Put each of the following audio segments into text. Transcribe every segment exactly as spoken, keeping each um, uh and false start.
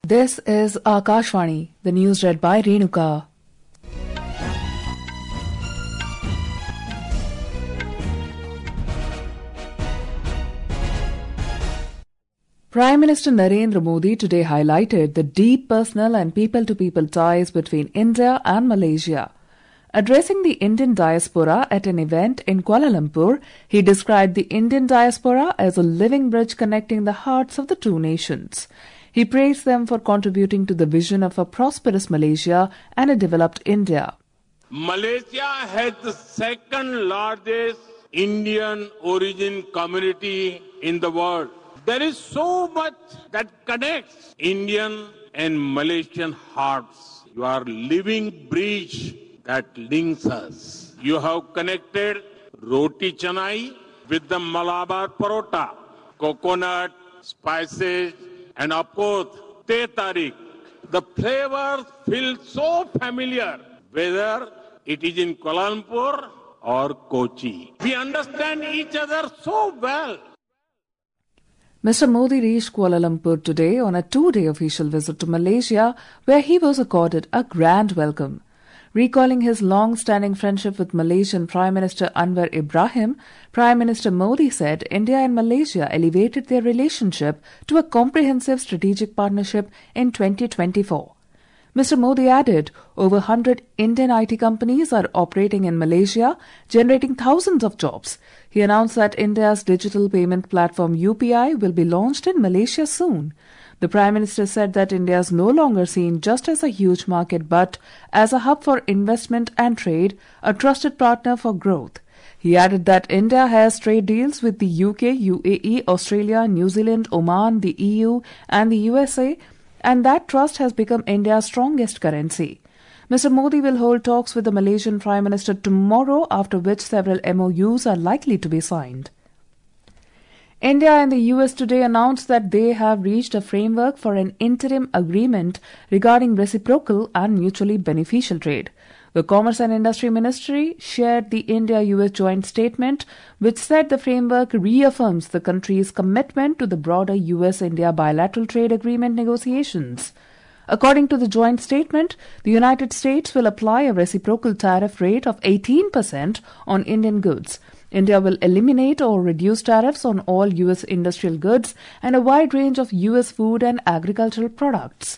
This is Akashvani, the news read by Renuka. Prime Minister Narendra Modi today highlighted the deep personal and people-to-people ties between India and Malaysia. Addressing the Indian diaspora at an event in Kuala Lumpur, he described the Indian diaspora as a living bridge connecting the hearts of the two nations. He praised them for contributing to the vision of a prosperous Malaysia and a developed India. Malaysia has the second largest Indian origin community in the world. There is so much that connects Indian and Malaysian hearts. You are living bridge that links us. You have connected roti canai with the Malabar parota, coconut, spices, and of course, teh tarik. The flavors feel so familiar, whether it is in Kuala Lumpur or Kochi. We understand each other so well. Mister Modi reached Kuala Lumpur today on a two-day official visit to Malaysia, where he was accorded a grand welcome. Recalling his long-standing friendship with Malaysian Prime Minister Anwar Ibrahim, Prime Minister Modi said India and Malaysia elevated their relationship to a comprehensive strategic partnership in twenty twenty-four. Mister Modi added, over one hundred Indian I T companies are operating in Malaysia, generating thousands of jobs. He announced that India's digital payment platform U P I will be launched in Malaysia soon. The Prime Minister said that India is no longer seen just as a huge market but as a hub for investment and trade, a trusted partner for growth. He added that India has trade deals with the U K, U A E, Australia, New Zealand, Oman, the E U and the U S A, and that trust has become India's strongest currency. Mister Modi will hold talks with the Malaysian Prime Minister tomorrow, after which several M O Us are likely to be signed. India and the U S today announced that they have reached a framework for an interim agreement regarding reciprocal and mutually beneficial trade. The Commerce and Industry Ministry shared the India-U S joint statement, which said the framework reaffirms the country's commitment to the broader U S-India bilateral trade agreement negotiations. According to the joint statement, the United States will apply a reciprocal tariff rate of eighteen percent on Indian goods. India will eliminate or reduce tariffs on all U S industrial goods and a wide range of U S food and agricultural products.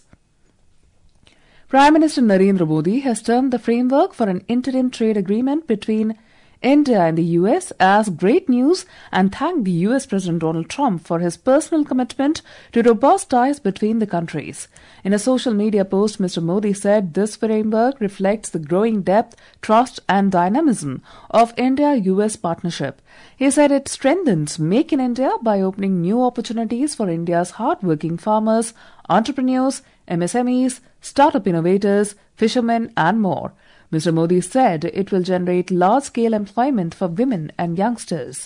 Prime Minister Narendra Modi has termed the framework for an interim trade agreement between India and the U S as great news and thanked the U S President Donald Trump for his personal commitment to robust ties between the countries. In a social media post, Mister Modi said this framework reflects the growing depth, trust and dynamism of India-U S partnership. He said it strengthens Make in India by opening new opportunities for India's hard-working farmers, entrepreneurs, M S M Es, startup innovators, fishermen and more. Mister Modi said it will generate large-scale employment for women and youngsters.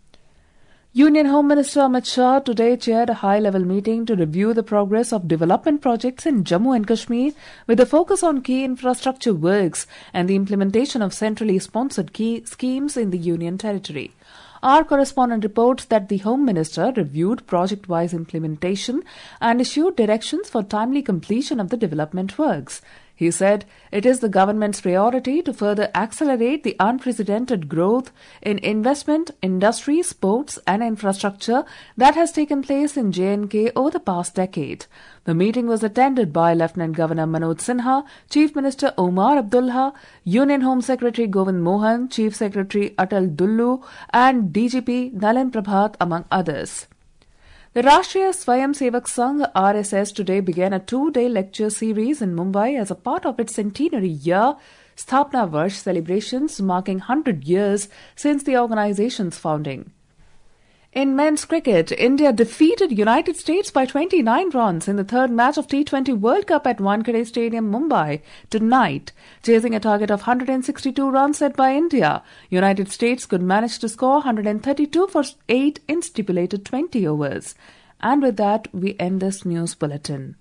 Union Home Minister Amit Shah today chaired a high-level meeting to review the progress of development projects in Jammu and Kashmir with a focus on key infrastructure works and the implementation of centrally sponsored key schemes in the Union territory. Our correspondent reports that the Home Minister reviewed project-wise implementation and issued directions for timely completion of the development works. He said it is the government's priority to further accelerate the unprecedented growth in investment, industry, sports and infrastructure that has taken place in J and K over the past decade. The meeting was attended by Lieutenant Governor Manoj Sinha, Chief Minister Omar Abdullah, Union Home Secretary Govind Mohan, Chief Secretary Atal Dullu and D G P Nalin Prabhat, among others. The Rashtriya Swayam Sevak Sangh R S S today began a two-day lecture series in Mumbai as a part of its centenary year Sthapna Varsh celebrations marking one hundred years since the organization's founding. In men's cricket, India defeated United States by twenty-nine runs in the third match of T twenty World Cup at Wankhede Stadium, Mumbai, tonight. Chasing a target of one hundred sixty-two runs set by India, United States could manage to score one hundred thirty-two for eight in stipulated twenty overs. And with that, we end this news bulletin.